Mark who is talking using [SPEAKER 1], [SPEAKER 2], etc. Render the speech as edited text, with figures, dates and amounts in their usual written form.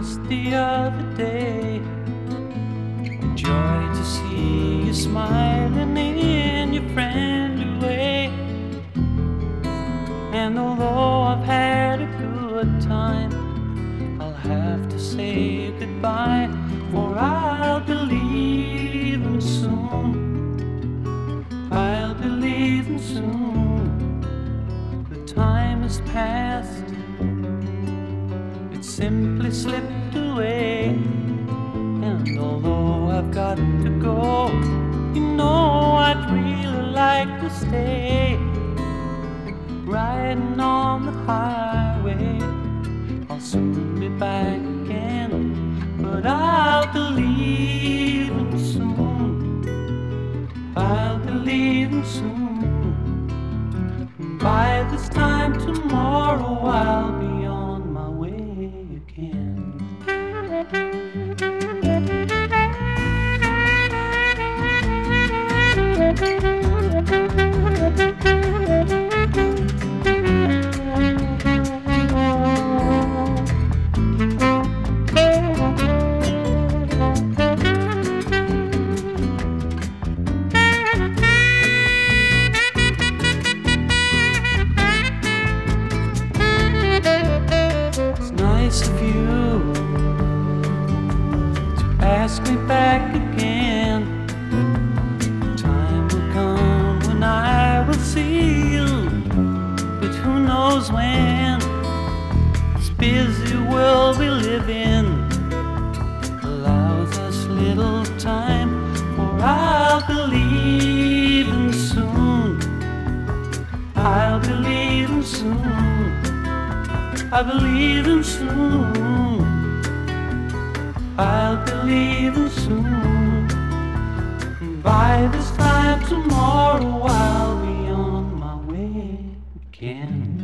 [SPEAKER 1] just the other day. Joy to see you smiling in your friendly way. And although I've had a good time, I'll have to say goodbye, for I'll be leaving soon. I'll be leaving soon. The time has passed, it simply slipped away. And although I've got to go, you know I'd really like to stay. Riding on the highway, I'll soon be back again, but I'll be leaving soon. I'll be leaving soon. By this time tomorrow, I'll be on my way again. Nice of you to ask me back again. Time will come when I will see you, but who knows when. This busy world we live in allows us little time, for I'll be leaving soon. I'll be leaving soon. I believe in soon. I'll believe in soon. By this time tomorrow, I'll be on my way again.